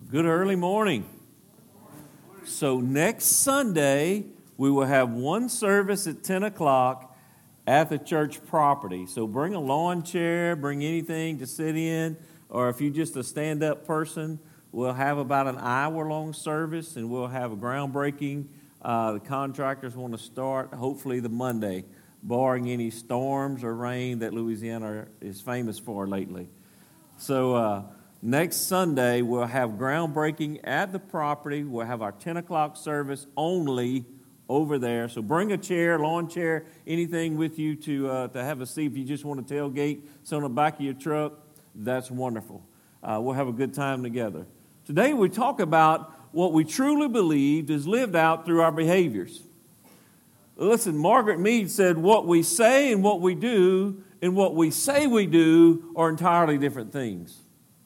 Good early morning. So next Sunday, we will have one service at 10 o'clock at the church property. So bring a lawn chair, bring anything to sit in, or if you're just a stand-up person, we'll have about an hour-long service, and we'll have a groundbreaking. The contractors want to start hopefully the Monday, barring any storms or rain that Louisiana is famous for lately. So next Sunday, we'll have groundbreaking at the property. We'll have our 10 o'clock service only over there. So bring a chair, lawn chair, anything with you to have a seat. If you just want to tailgate, sit on the back of your truck, that's wonderful. We'll have a good time together. Today we talk about what we truly believed is lived out through our behaviors. Listen, Margaret Mead said what we say and what we do and what we say we do are entirely different things.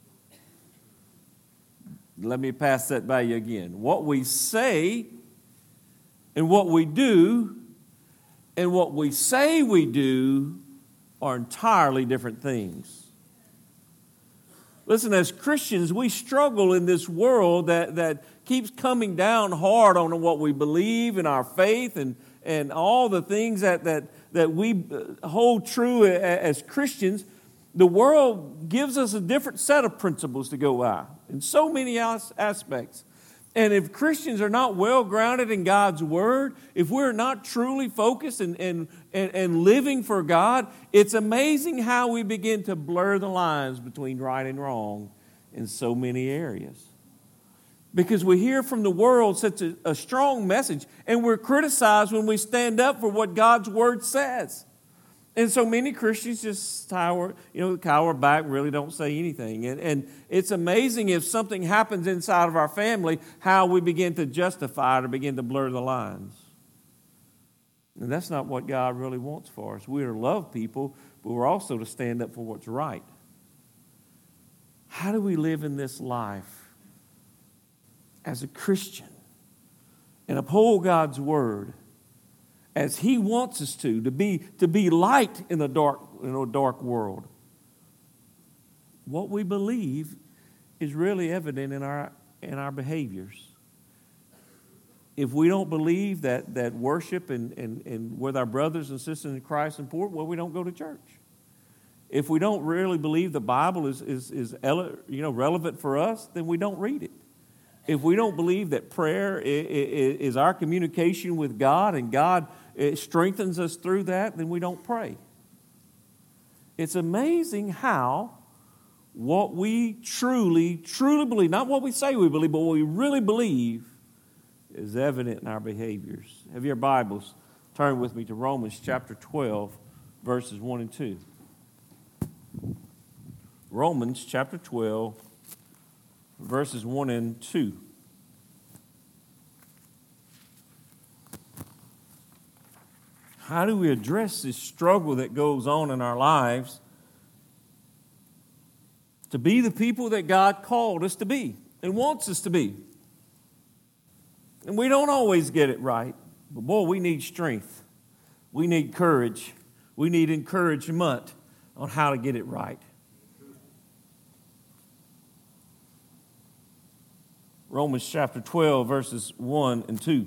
Let me pass that by you again. What we say and what we do and what we say we do are entirely different things. Listen, as Christians, we struggle in this world that keeps coming down hard on what we believe in our faith and all the things that we hold true as Christians. The world gives us a different set of principles to go by in so many aspects. And if Christians are not well grounded in God's Word, if we're not truly focused and living for God, it's amazing how we begin to blur the lines between right and wrong in so many areas. Because we hear from the world such a strong message, and we're criticized when we stand up for what God's Word says. And so many Christians just cower back, really don't say anything. And it's amazing if something happens inside of our family, how we begin to justify it or begin to blur the lines. And that's not what God really wants for us. We are to love people, but we're also to stand up for what's right. How do we live in this life as a Christian and uphold God's Word as He wants us to be light in a dark world? What we believe is really evident in our behaviors. If we don't believe that worship and with our brothers and sisters in Christ is important, well, we don't go to church. If we don't really believe the Bible is relevant for us, then we don't read it. If we don't believe that prayer is our communication with God and God strengthens us through that, then we don't pray. It's amazing how what we truly believe, not what we say we believe, but what we really believe is evident in our behaviors. Have your Bibles? Turn with me to Romans chapter 12, verses 1 and 2. Romans chapter 12, verses 1 and 2. How do we address this struggle that goes on in our lives to be the people that God called us to be and wants us to be? And we don't always get it right, but boy, we need strength. We need courage. We need encouragement on how to get it right. Romans chapter 12, verses 1 and 2.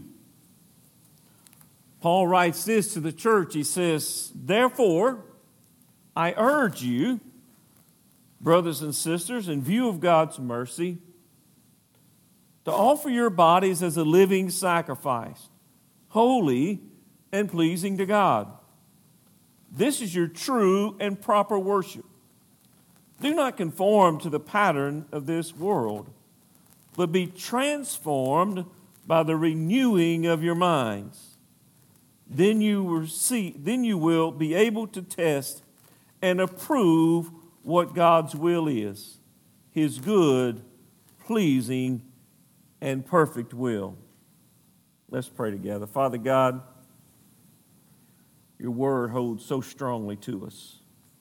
Paul writes this to the church. He says, "Therefore, I urge you, brothers and sisters, in view of God's mercy, to offer your bodies as a living sacrifice, holy and pleasing to God. This is your true and proper worship. Do not conform to the pattern of this world, but be transformed by the renewing of your minds. Then you will be able to test and approve what God's will is, His good, pleasing, and perfect will." Let's pray together. Father God, your word holds so strongly to us.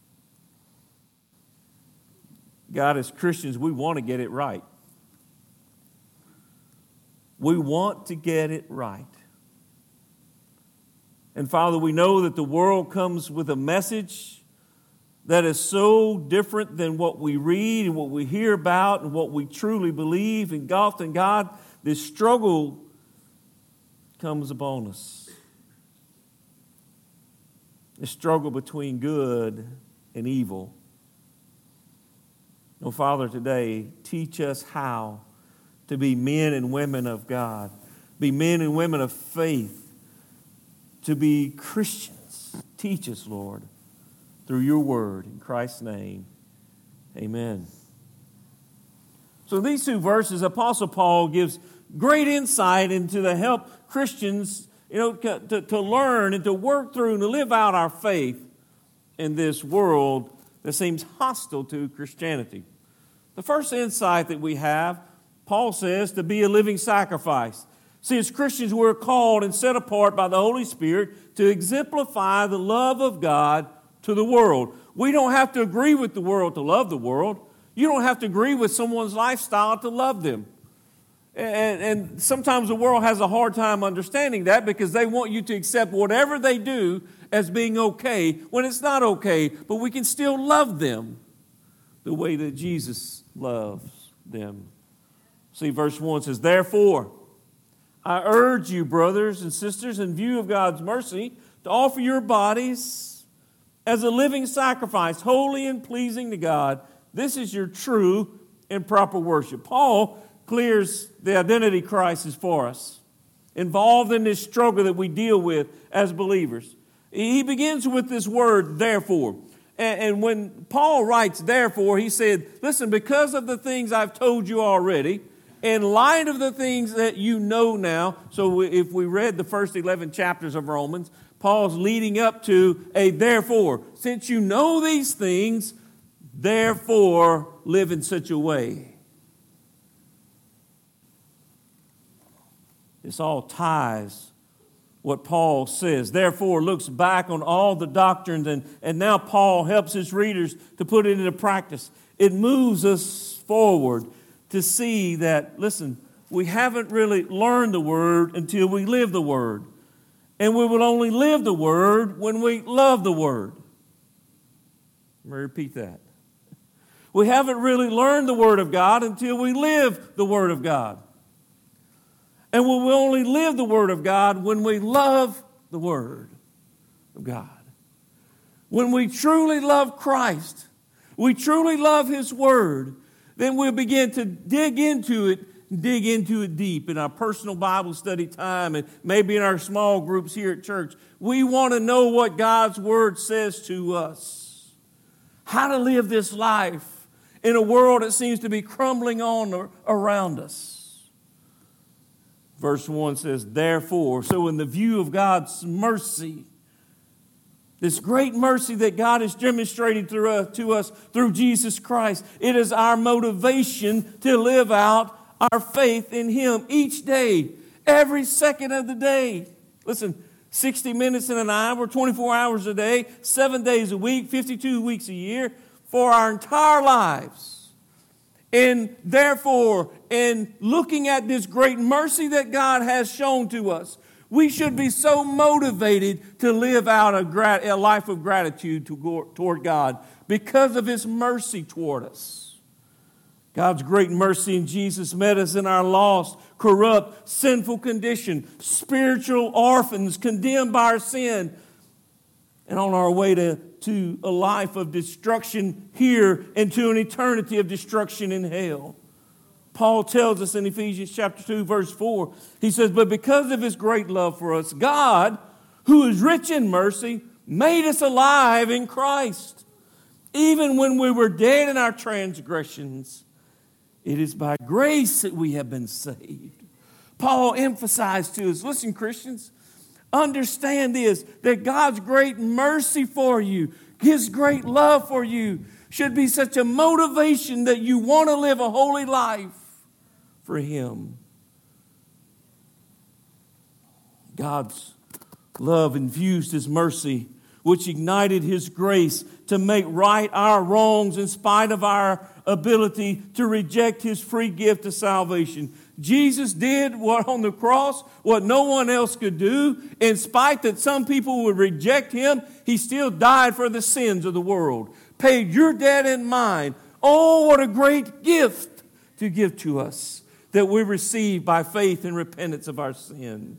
God, as Christians, we want to get it right. We want to get it right. And Father, we know that the world comes with a message that is so different than what we read and what we hear about and what we truly believe engulfed in God, this struggle comes upon us. The struggle between good and evil. Oh, Father, today, teach us how to be men and women of God, be men and women of faith, to be Christians. Teach us, Lord, through your word. In Christ's name, amen. So these two verses, Apostle Paul gives great insight into the help Christians, to learn and to work through and to live out our faith in this world that seems hostile to Christianity. The first insight that we have, Paul says, to be a living sacrifice. See, as Christians, we're called and set apart by the Holy Spirit to exemplify the love of God to the world. We don't have to agree with the world to love the world. You don't have to agree with someone's lifestyle to love them. And sometimes the world has a hard time understanding that because they want you to accept whatever they do as being okay when it's not okay. But we can still love them the way that Jesus loves them. See, verse 1 says, "Therefore, I urge you, brothers and sisters, in view of God's mercy, to offer your bodies as a living sacrifice, holy and pleasing to God. This is your true and proper worship." Paul clears the identity crisis for us, involved in this struggle that we deal with as believers. He begins with this word, therefore. And when Paul writes, therefore, he said, listen, because of the things I've told you already, in light of the things that you know now, so if we read the first 11 chapters of Romans, Paul's leading up to a therefore. Since you know these things, therefore live in such a way. This all ties what Paul says. Therefore, looks back on all the doctrines, and now Paul helps his readers to put it into practice. It moves us forward to see that, listen, we haven't really learned the Word until we live the Word. And we will only live the Word when we love the Word. Let me repeat that. We haven't really learned the Word of God until we live the Word of God. And we will only live the Word of God when we love the Word of God. When we truly love Christ, we truly love His Word, then we'll begin to dig into it deep in our personal Bible study time and maybe in our small groups here at church. We want to know what God's Word says to us. How to live this life in a world that seems to be crumbling on around us. Verse 1 says, therefore, so in the view of God's mercy, this great mercy that God has demonstrated to us through Jesus Christ, it is our motivation to live out our faith in Him each day, every second of the day. Listen, 60 minutes in an hour, 24 hours a day, 7 days a week, 52 weeks a year, for our entire lives. And therefore, in looking at this great mercy that God has shown to us, we should be so motivated to live out a life of gratitude toward God because of His mercy toward us. God's great mercy in Jesus met us in our lost, corrupt, sinful condition, spiritual orphans condemned by our sin, and on our way to a life of destruction here and to an eternity of destruction in hell. Paul tells us in Ephesians chapter 2, verse 4, he says, but because of His great love for us, God, who is rich in mercy, made us alive in Christ. Even when we were dead in our transgressions, it is by grace that we have been saved. Paul emphasized to us, listen, Christians, understand this, that God's great mercy for you, His great love for you, should be such a motivation that you want to live a holy life for Him. God's love infused His mercy, which ignited His grace to make right our wrongs in spite of our ability to reject His free gift of salvation. Jesus did what on the cross, what no one else could do. In spite that some people would reject Him, He still died for the sins of the world. paid your debt and mine. Oh, what a great gift to give to us that we receive by faith and repentance of our sin.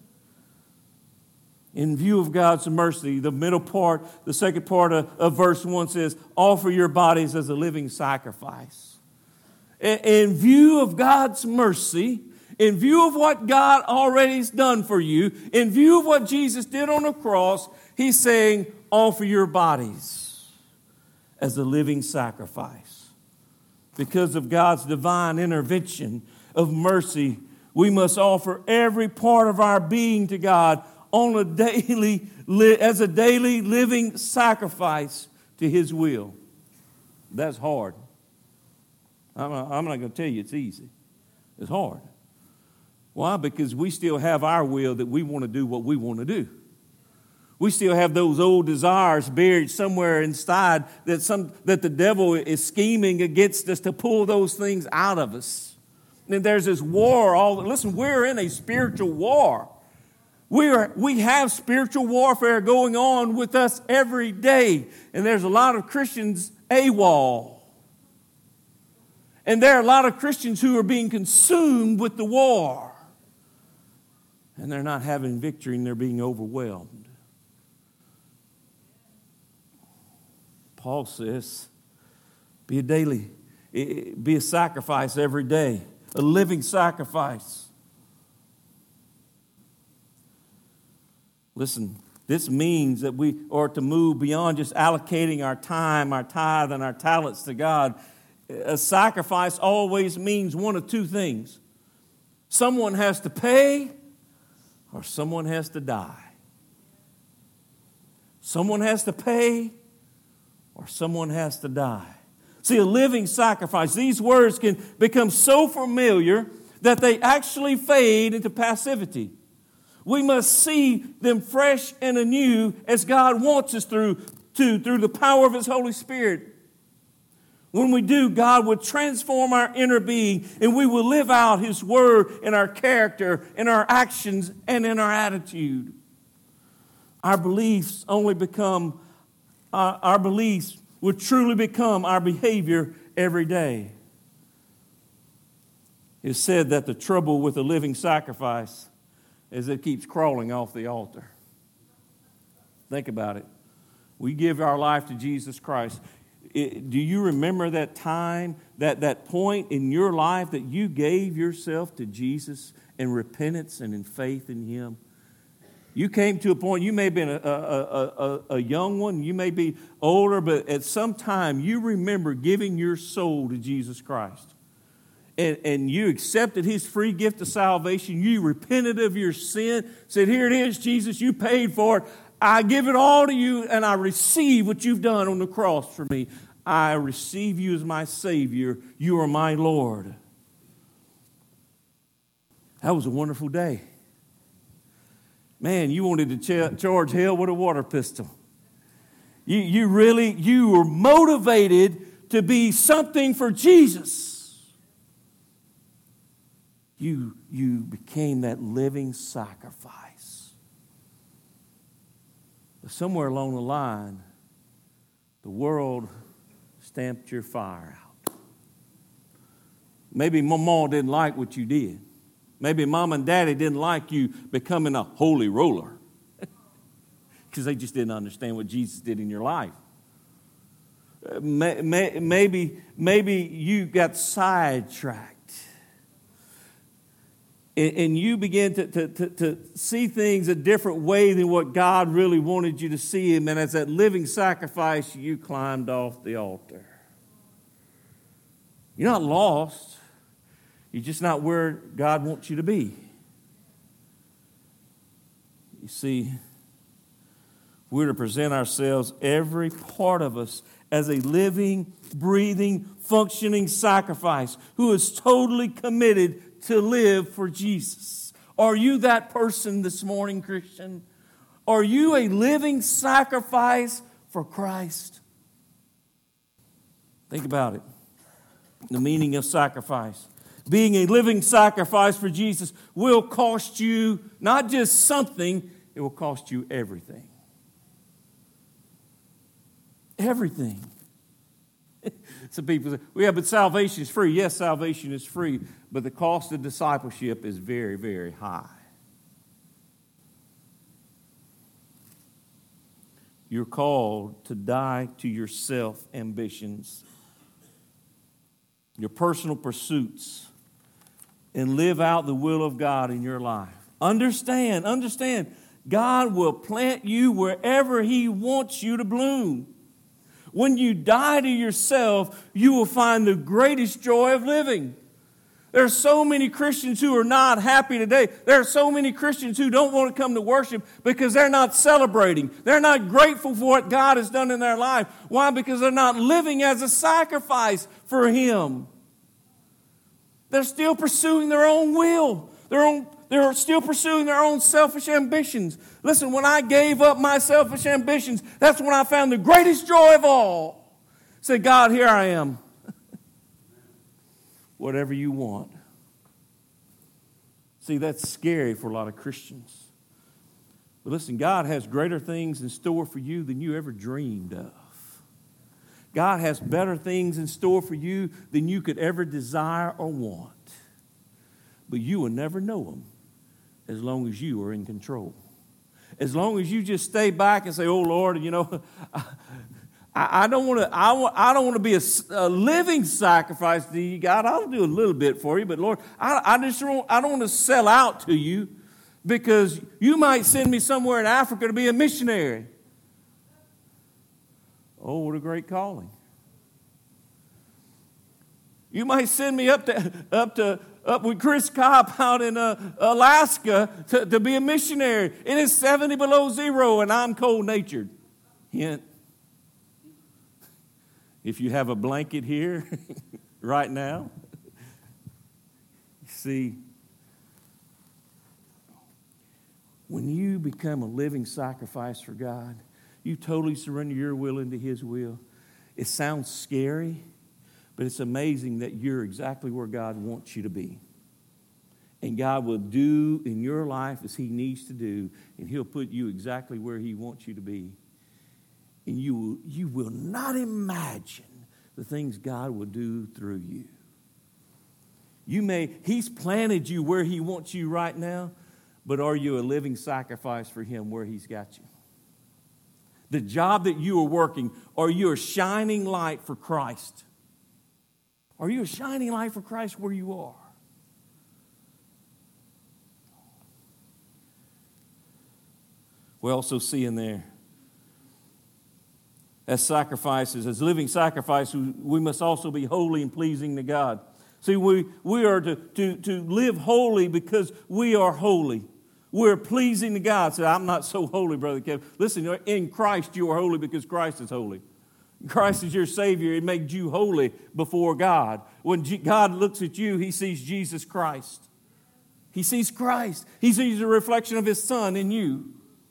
In view of God's mercy, the middle part, the second part of verse 1 says, offer your bodies as a living sacrifice. In view of God's mercy, in view of what God already has done for you, in view of what Jesus did on the cross, He's saying, offer your bodies as a living sacrifice. Because of God's divine intervention of mercy, we must offer every part of our being to God on as a daily living sacrifice to His will. That's hard. I'm not going to tell you it's easy. It's hard. Why? Because we still have our will that we want to do what we want to do. We still have those old desires buried somewhere inside that the devil is scheming against us to pull those things out of us. And there's this war. Listen, we're in a spiritual war. We have spiritual warfare going on with us every day. And there's a lot of Christians AWOL. And there are a lot of Christians who are being consumed with the war. And they're not having victory and they're being overwhelmed. Paul says, be a sacrifice every day, a living sacrifice. Listen, this means that we are to move beyond just allocating our time, our tithe, and our talents to God. A sacrifice always means one of two things. Someone has to pay or someone has to die. Someone has to pay or someone has to die. See, a living sacrifice, these words can become so familiar that they actually fade into passivity. We must see them fresh and anew as God wants us through the power of His Holy Spirit. When we do, God will transform our inner being and we will live out His word in our character, in our actions, and in our attitude. Our beliefs will truly become our behavior every day. It's said that the trouble with a living sacrifice is it keeps crawling off the altar. Think about it. We give our life to Jesus Christ. Do you remember that time, that point in your life that you gave yourself to Jesus in repentance and in faith in Him? You came to a point, you may have been a young one, you may be older, but at some time you remember giving your soul to Jesus Christ. And you accepted His free gift of salvation. You repented of your sin, said, here it is, Jesus, you paid for it. I give it all to you, and I receive what you've done on the cross for me. I receive you as my Savior. You are my Lord. That was a wonderful day. Man, you wanted to charge hell with a water pistol. You were motivated to be something for Jesus. You became that living sacrifice. But somewhere along the line, the world stamped your fire out. Maybe Mama didn't like what you did. Maybe Mom and Daddy didn't like you becoming a holy roller because they just didn't understand what Jesus did in your life. Maybe you got sidetracked. And you began to see things a different way than what God really wanted you to see Him. And as that living sacrifice, you climbed off the altar. You're not lost. You're just not where God wants you to be. You see, we're to present ourselves, every part of us, as a living, breathing, functioning sacrifice who is totally committed to live for Jesus. Are you that person this morning, Christian? Are you a living sacrifice for Christ? Think about it. The meaning of sacrifice. Being a living sacrifice for Jesus will cost you not just something, it will cost you everything. Everything. Some people say, well, yeah, but salvation is free. Yes, salvation is free, but the cost of discipleship is very, very high. You're called to die to your self-ambitions, your personal pursuits, and live out the will of God in your life. Understand, God will plant you wherever He wants you to bloom. When you die to yourself, you will find the greatest joy of living. There are so many Christians who are not happy today. There are so many Christians who don't want to come to worship because they're not celebrating. They're not grateful for what God has done in their life. Why? Because they're not living as a sacrifice for Him. They're still pursuing their own will. They're still pursuing their own selfish ambitions. Listen, when I gave up my selfish ambitions, that's when I found the greatest joy of all. Say, God, here I am. Whatever you want. See, that's scary for a lot of Christians. But listen, God has greater things in store for you than you ever dreamed of. God has better things in store for you than you could ever desire or want. But you will never know them as long as you are in control. As long as you just stay back and say, oh, Lord, you know, I don't want to be a living sacrifice to you, God. I'll do a little bit for you, but Lord, I don't want to sell out to you because you might send me somewhere in Africa to be a missionary. Oh, what a great calling! You might send me up with Chris Kopp out in Alaska to be a missionary. It is 70 below zero, and I'm cold-natured. Hint. If you have a blanket here right now, you see, when you become a living sacrifice for God, you totally surrender your will into His will. It sounds scary, but it's amazing that you're exactly where God wants you to be. And God will do in your life as He needs to do, and He'll put you exactly where He wants you to be. And you will not imagine the things God will do through you. He's planted you where He wants you right now, but are you a living sacrifice for Him where He's got you? The job that you are working, are you a shining light for Christ? Are you a shining light for Christ where you are? We also see in there, as sacrifices, as living sacrifices, we must also be holy and pleasing to God. See, we are to live holy because we are holy. We're pleasing to God. Say, I'm not so holy, Brother Kevin. Listen, in Christ you are holy because Christ is holy. Christ is your Savior. It makes you holy before God. When God looks at you, He sees Jesus Christ. He sees Christ. He sees a reflection of His Son in you.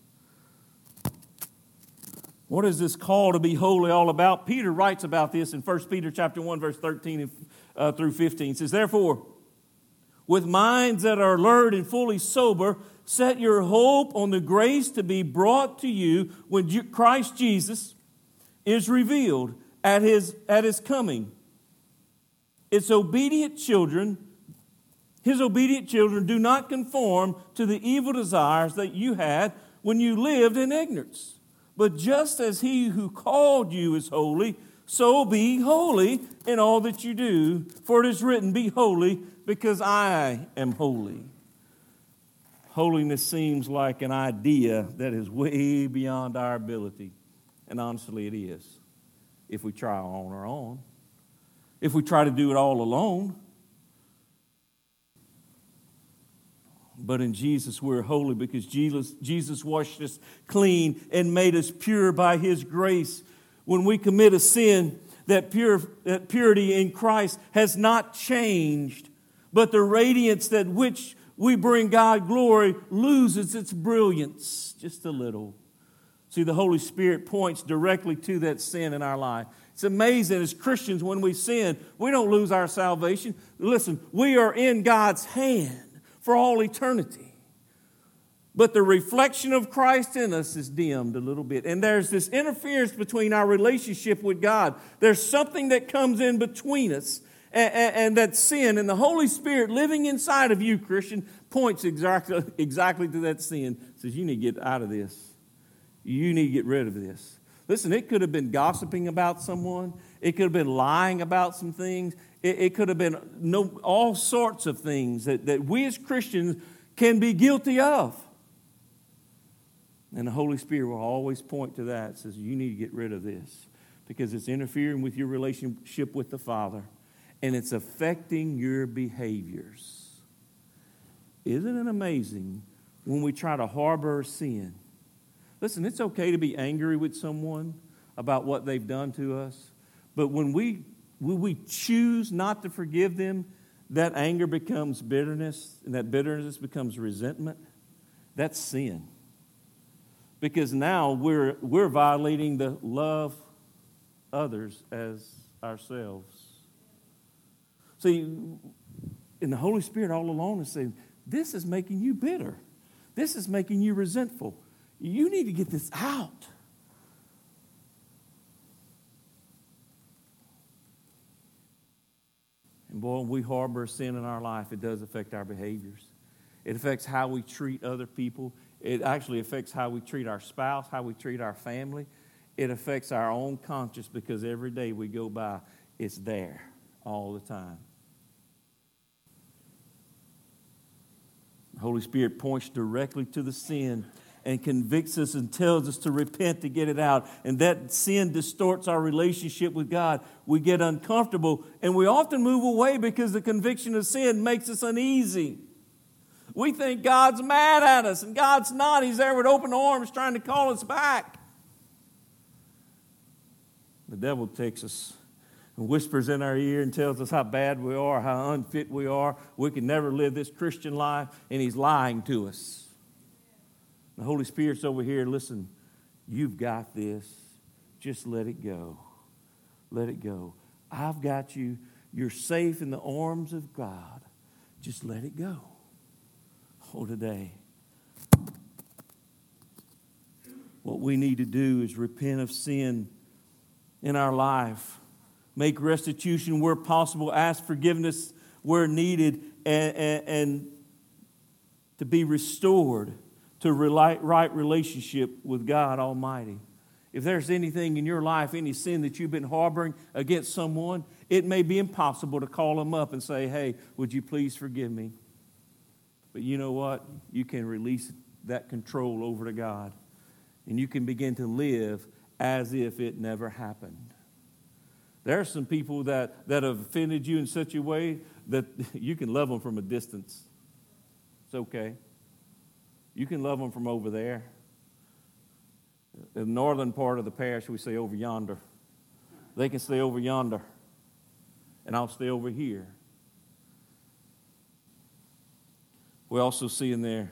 What is this call to be holy all about? Peter writes about this in 1 Peter chapter 1, verse 13 through 15. It says, therefore, with minds that are alert and fully sober, set your hope on the grace to be brought to you when Christ Jesus is revealed at His coming. His obedient children do not conform to the evil desires that you had when you lived in ignorance. But just as He who called you is holy, so be holy in all that you do. For it is written, be holy because I am holy. Holiness seems like an idea that is way beyond our ability. And honestly, it is. If we try on our own. If we try to do it all alone. But in Jesus, we're holy because Jesus washed us clean and made us pure by His grace. When we commit a sin, that purity in Christ has not changed, but the radiance that which we bring God glory loses its brilliance just a little. See, the Holy Spirit points directly to that sin in our life. It's amazing as Christians when we sin, we don't lose our salvation. Listen, we are in God's hand for all eternity. but the reflection of Christ in us is dimmed a little bit. And there's this interference between our relationship with God. There's something that comes in between us, and that sin. And the Holy Spirit living inside of you, Christian, points exactly to that sin. Says, you need to get out of this. You need to get rid of this. Listen, it could have been gossiping about someone. It could have been lying about some things. It could have been all sorts of things that we as Christians can be guilty of. And the Holy Spirit will always point to that. It says, you need to get rid of this because it's interfering with your relationship with the Father and it's affecting your behaviors. Isn't it amazing when we try to harbor sin? Listen, it's okay to be angry with someone about what they've done to us, but when we choose not to forgive them, that anger becomes bitterness, and that bitterness becomes resentment. That's sin. Because now we're violating the love others as ourselves. See, and the Holy Spirit all along is saying, this is making you bitter. This is making you resentful. You need to get this out. And boy, when we harbor sin in our life, it does affect our behaviors. It affects how we treat other people. It actually affects how we treat our spouse, how we treat our family. It affects our own conscience because every day we go by, it's there all the time. The Holy Spirit points directly to the sin and convicts us and tells us to repent to get it out. And that sin distorts our relationship with God. We get uncomfortable, and we often move away because the conviction of sin makes us uneasy. We think God's mad at us, and God's not. He's there with open arms trying to call us back. The devil takes us and whispers in our ear and tells us how bad we are, how unfit we are. We can never live this Christian life, and he's lying to us. The Holy Spirit's over here. Listen, you've got this. Just let it go. Let it go. I've got you. You're safe in the arms of God. Just let it go. Oh, today, what we need to do is repent of sin in our life. Make restitution where possible. Ask forgiveness where needed. And to be restored to right relationship with God Almighty. If there's anything in your life, any sin that you've been harboring against someone, it may be impossible to call them up and say, hey, would you please forgive me? But you know what? You can release that control over to God. And you can begin to live as if it never happened. There are some people that have offended you in such a way that you can love them from a distance. It's okay. You can love them from over there. In the northern part of the parish, we say over yonder. They can stay over yonder, and I'll stay over here. We also see in there,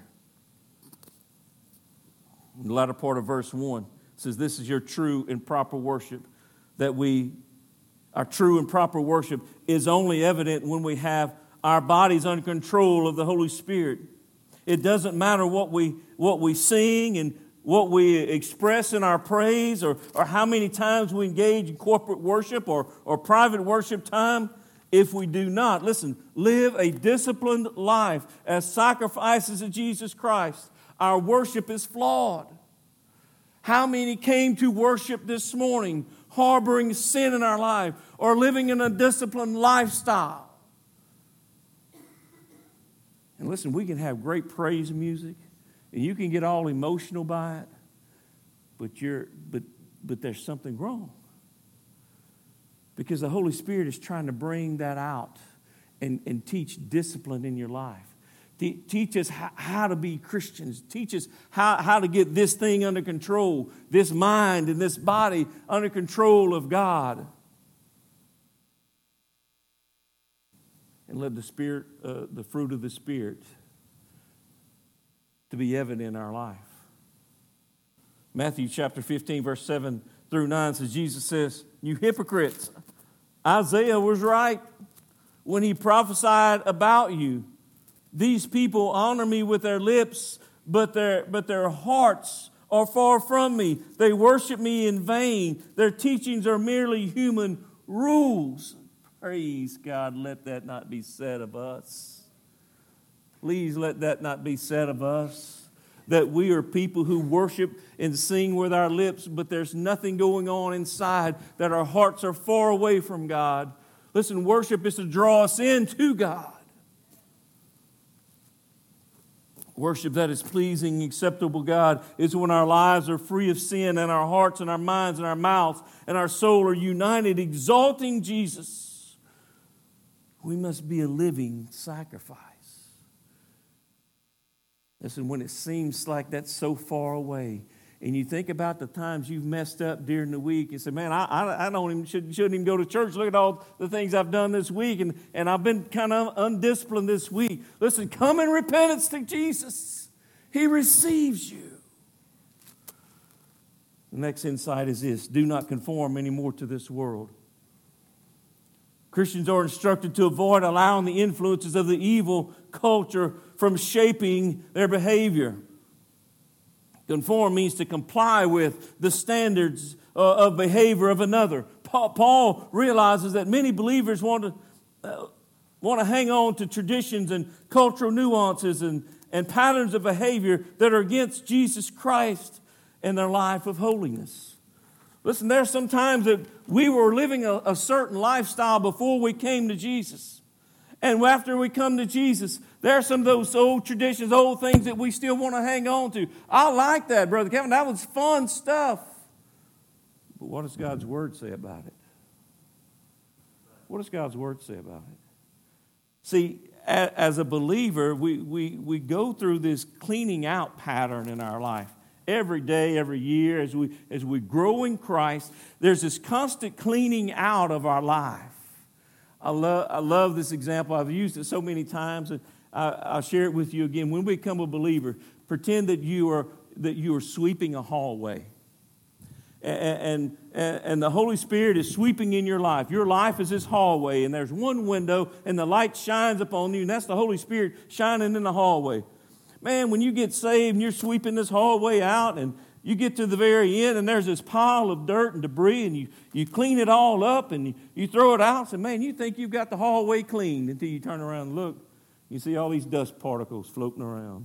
in the latter part of verse 1, it says, this is your true and proper worship. Our true and proper worship is only evident when we have our bodies under control of the Holy Spirit. It doesn't matter what we sing and what we express in our praise or how many times we engage in corporate worship or private worship time. If we do not, listen, live a disciplined life as sacrifices of Jesus Christ, our worship is flawed. How many came to worship this morning harboring sin in our life or living in a disciplined lifestyle? And listen, we can have great praise music, and you can get all emotional by it, but there's something wrong. Because the Holy Spirit is trying to bring that out and teach discipline in your life. Teach us how to be Christians. Teach us how to get this thing under control, this mind and this body under control of God. And let the Spirit, the fruit of the Spirit, to be evident in our life. Matthew chapter 15, verse 7 through 9 says, Jesus says, you hypocrites, Isaiah was right when he prophesied about you. These people honor me with their lips, but their hearts are far from me. They worship me in vain. Their teachings are merely human rules. Praise God, let that not be said of us. Please let that not be said of us, that we are people who worship and sing with our lips, but there's nothing going on inside, that our hearts are far away from God. Listen, worship is to draw us into God. Worship that is pleasing, acceptable God is when our lives are free of sin and our hearts and our minds and our mouths and our soul are united, exalting Jesus. We must be a living sacrifice. Listen, when it seems like that's so far away, and you think about the times you've messed up during the week and say, man, I shouldn't even go to church. Look at all the things I've done this week, and I've been kind of undisciplined this week. Listen, come in repentance to Jesus. He receives you. The next insight is this: do not conform anymore to this world. Christians are instructed to avoid allowing the influences of the evil culture from shaping their behavior. Conform means to comply with the standards of behavior of another. Paul realizes that many believers want to hang on to traditions and cultural nuances and patterns of behavior that are against Jesus Christ and their life of holiness. Listen, there's some times that we were living a certain lifestyle before we came to Jesus. And after we come to Jesus, there are some of those old traditions, old things that we still want to hang on to. I like that, Brother Kevin. That was fun stuff. But what does God's Word say about it? What does God's Word say about it? See, as a believer, we go through this cleaning out pattern in our life. Every day, every year, as we grow in Christ, there's this constant cleaning out of our life. I love this example. I've used it so many times, and I'll share it with you again. When we become a believer, pretend that you are sweeping a hallway, and the Holy Spirit is sweeping in your life. Your life is this hallway, and there's one window, and the light shines upon you, and that's the Holy Spirit shining in the hallway. Man, when you get saved and you're sweeping this hallway out and you get to the very end and there's this pile of dirt and debris and you clean it all up and you throw it out and say, man, you think you've got the hallway cleaned until you turn around and look. You see all these dust particles floating around.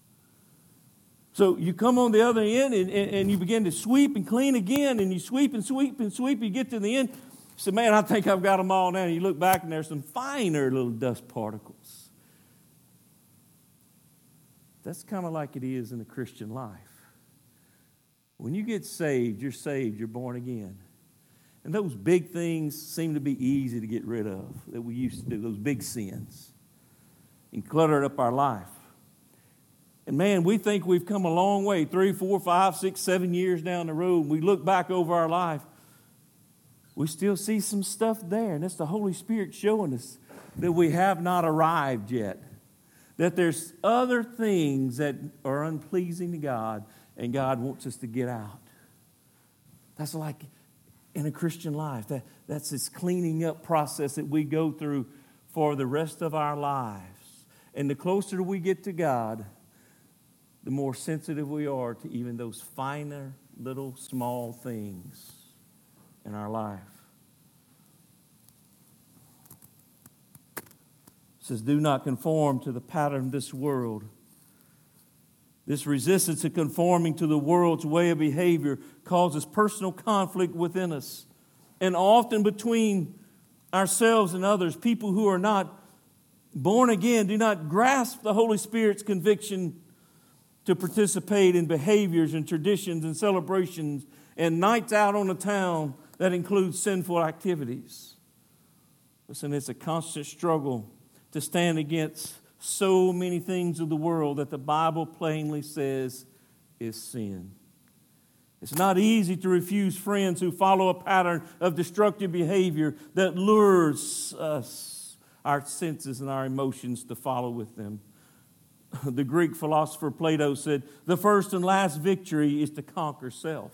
So you come on the other end and you begin to sweep and clean again, and you sweep and sweep and sweep. You get to the end. You say, man, I think I've got them all now. And you look back and there's some finer little dust particles. That's kind of like it is in the Christian life. When you get saved, you're born again. And those big things seem to be easy to get rid of that we used to do, those big sins, and clutter up our life. And man, we think we've come a long way, 3, 4, 5, 6, 7 years down the road, and we look back over our life. We still see some stuff there, and that's the Holy Spirit showing us that we have not arrived yet. That there's other things that are unpleasing to God, and God wants us to get out. That's like in a Christian life. That's this cleaning up process that we go through for the rest of our lives. And the closer we get to God, the more sensitive we are to even those finer little small things in our life. It says, do not conform to the pattern of this world. This resistance to conforming to the world's way of behavior causes personal conflict within us, and often between ourselves and others. People who are not born again do not grasp the Holy Spirit's conviction to participate in behaviors and traditions and celebrations and nights out on the town that include sinful activities. Listen, it's a constant struggle to stand against so many things of the world that the Bible plainly says is sin. It's not easy to refuse friends who follow a pattern of destructive behavior that lures us, our senses and our emotions, to follow with them. The Greek philosopher Plato said, the first and last victory is to conquer self.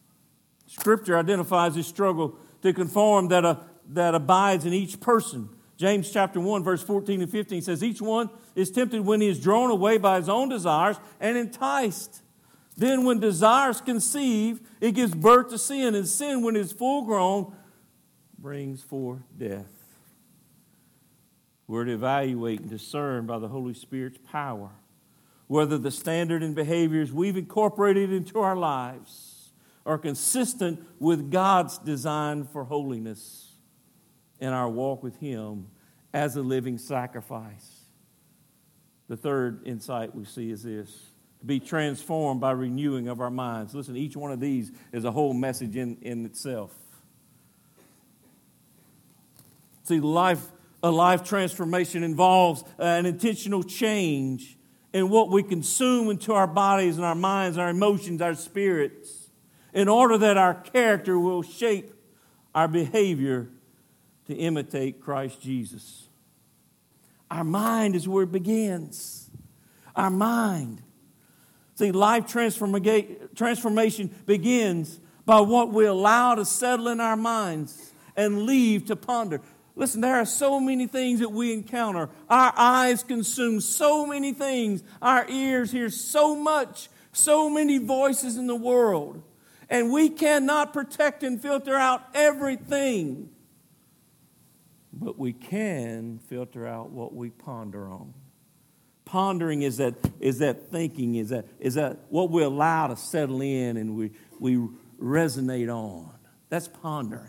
Scripture identifies this struggle to conform that abides in each person. James chapter 1, verse 14 and 15 says, each one is tempted when he is drawn away by his own desires and enticed. Then when desires conceive, it gives birth to sin. And sin, when it is full grown, brings forth death. We're to evaluate and discern by the Holy Spirit's power whether the standard and behaviors we've incorporated into our lives are consistent with God's design for holiness in our walk with Him as a living sacrifice. The third insight we see is this: to be transformed by renewing of our minds. Listen, each one of these is a whole message in itself. See, a life transformation involves an intentional change in what we consume into our bodies and our minds, our emotions, our spirits, in order that our character will shape our behavior to imitate Christ Jesus. Our mind is where it begins. Our mind. See, life transformation begins by what we allow to settle in our minds and leave to ponder. Listen, there are so many things that we encounter. Our eyes consume so many things. Our ears hear so much, so many voices in the world. And we cannot protect and filter out everything. But we can filter out what we ponder on. Pondering is that thinking, is that what we allow to settle in and we resonate on. That's pondering.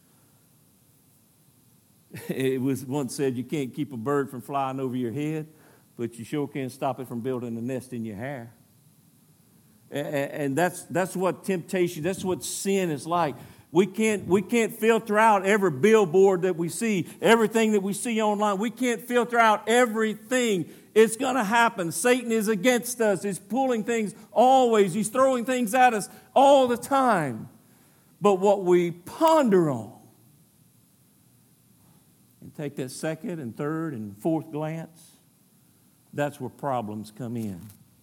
It was once said you can't keep a bird from flying over your head, but you sure can stop it from building a nest in your hair. And that's what temptation, that's what sin is like. We can't filter out every billboard that we see, everything that we see online. We can't filter out everything. It's going to happen. Satan is against us. He's pulling things always. He's throwing things at us all the time. But what we ponder on, and take that second and third and fourth glance, that's where problems come in.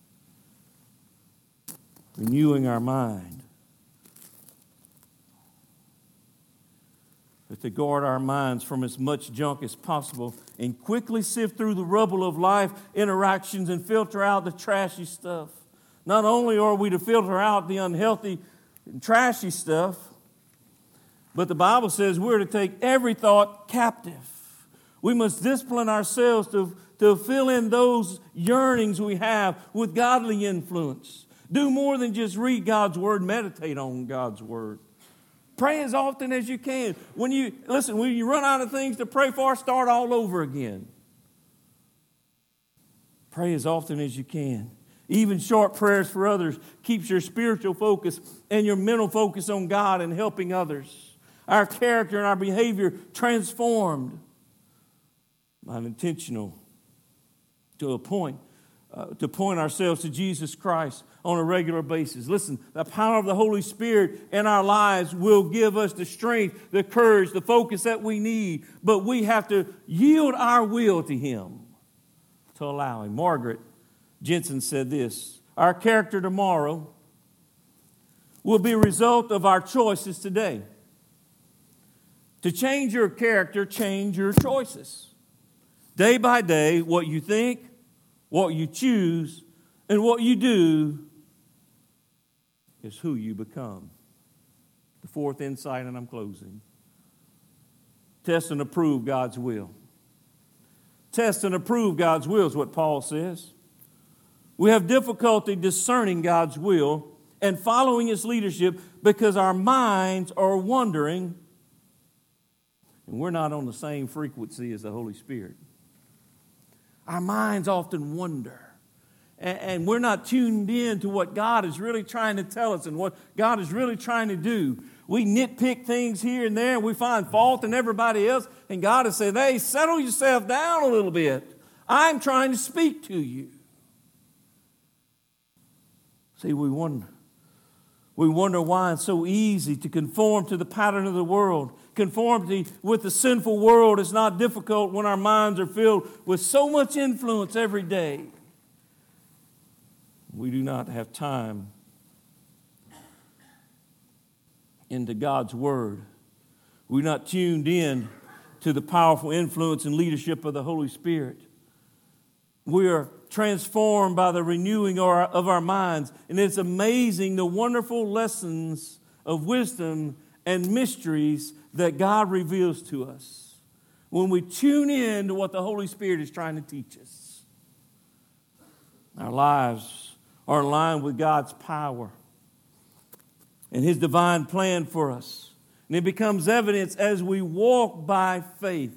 Renewing our mind. But to guard our minds from as much junk as possible and quickly sift through the rubble of life interactions and filter out the trashy stuff. Not only are we to filter out the unhealthy and trashy stuff, but the Bible says we're to take every thought captive. We must discipline ourselves to fill in those yearnings we have with godly influence. Do more than just read God's Word, meditate on God's Word. Pray as often as you can. When you run out of things to pray for, start all over again. Pray as often as you can. Even short prayers for others keeps your spiritual focus and your mental focus on God and helping others. Our character and our behavior transformed by an intentional to point ourselves to Jesus Christ on a regular basis. Listen, the power of the Holy Spirit in our lives will give us the strength, the courage, the focus that we need. But we have to yield our will to Him to allow Him. Margaret Jensen said this: our character tomorrow will be a result of our choices today. To change your character, change your choices. Day by day, what you think, what you choose, and what you do is who you become. The fourth insight, and I'm closing. Test and approve God's will. Test and approve God's will is what Paul says. We have difficulty discerning God's will and following His leadership because our minds are wandering, and we're not on the same frequency as the Holy Spirit. Our minds often wander, and we're not tuned in to what God is really trying to tell us and what God is really trying to do. We nitpick things here and there, and we find fault in everybody else, and God is saying, hey, settle yourself down a little bit. I'm trying to speak to you. See, we wonder. We wonder why it's so easy to conform to the pattern of the world. Conformity with the sinful world is not difficult when our minds are filled with so much influence every day. We do not have time into God's Word. We're not tuned in to the powerful influence and leadership of the Holy Spirit. We are transformed by the renewing of our minds. And it's amazing the wonderful lessons of wisdom and mysteries that God reveals to us when we tune in to what the Holy Spirit is trying to teach us. Our lives are in line with God's power and His divine plan for us. And it becomes evidence as we walk by faith.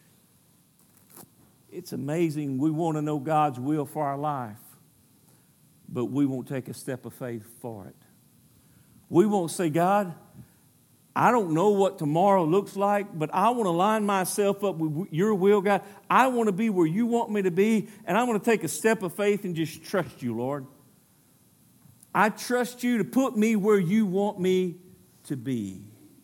It's amazing. We want to know God's will for our life, but we won't take a step of faith for it. We won't say, God, I don't know what tomorrow looks like, but I want to line myself up with your will, God. I want to be where you want me to be, and I want to take a step of faith and just trust you, Lord. I trust you to put me where you want me to be.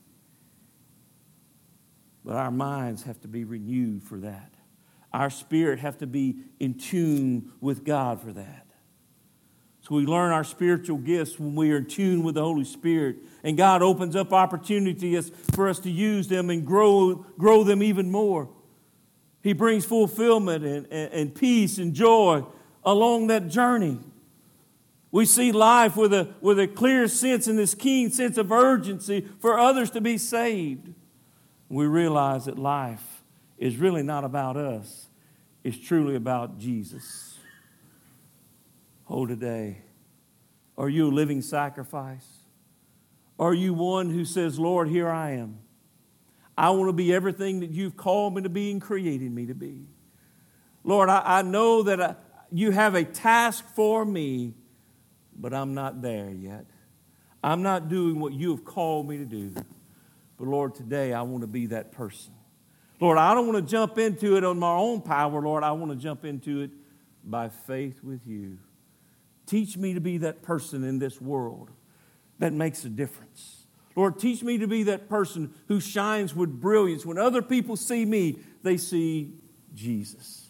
But our minds have to be renewed for that. Our spirit have to be in tune with God for that. So we learn our spiritual gifts when we are in tune with the Holy Spirit. And God opens up opportunities for us to use them and grow them even more. He brings fulfillment and peace and joy along that journey. We see life with a clear sense and this keen sense of urgency for others to be saved. We realize that life is really not about us. It's truly about Jesus. Oh, today, are you a living sacrifice? Are you one who says, Lord, here I am. I want to be everything that you've called me to be and created me to be. Lord, I know that you have a task for me, but I'm not there yet. I'm not doing what you have called me to do. But Lord, today I want to be that person. Lord, I don't want to jump into it on my own power, Lord. I want to jump into it by faith with you. Teach me to be that person in this world that makes a difference. Lord, teach me to be that person who shines with brilliance. When other people see me, they see Jesus.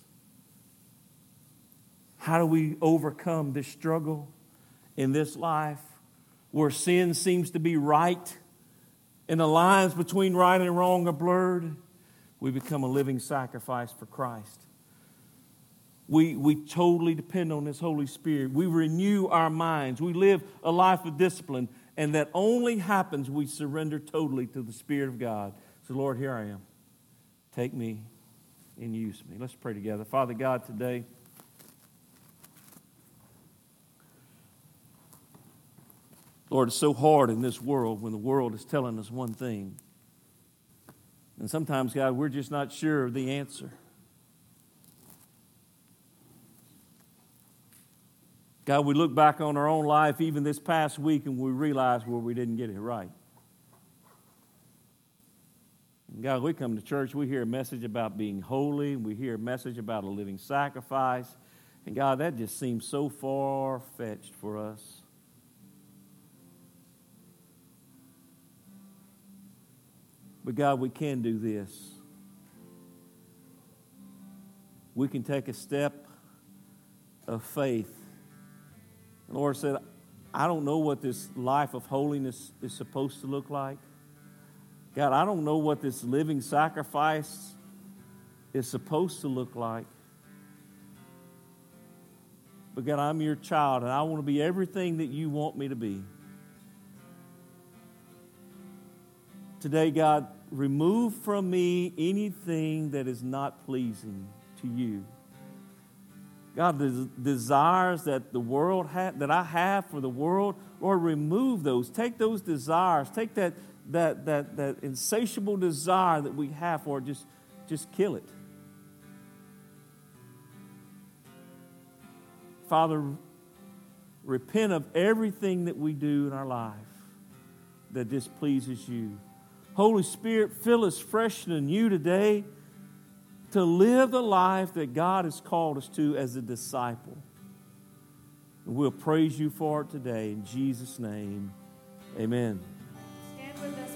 How do we overcome this struggle in this life where sin seems to be right and the lines between right and wrong are blurred? We become a living sacrifice for Christ. We totally depend on His Holy Spirit. We renew our minds. We live a life of discipline. And that only happens we surrender totally to the Spirit of God. So, Lord, here I am. Take me and use me. Let's pray together. Father God, today, Lord, it's so hard in this world when the world is telling us one thing. And sometimes, God, we're just not sure of the answer. God, we look back on our own life even this past week and we realize where we didn't get it right. And God, we come to church, we hear a message about being holy, we hear a message about a living sacrifice. And God, that just seems so far-fetched for us. But God, we can do this. We can take a step of faith. The Lord said, I don't know what this life of holiness is supposed to look like. God, I don't know what this living sacrifice is supposed to look like. But God, I'm your child, and I want to be everything that you want me to be. Today, God, remove from me anything that is not pleasing to you. God, the desires that the world that I have for the world, Lord, remove those. Take those desires. Take that insatiable desire that we have for it. Just kill it. Father, repent of everything that we do in our life that displeases you. Holy Spirit, fill us fresh and anew today to live the life that God has called us to as a disciple. And we'll praise you for it today. In Jesus' name, amen.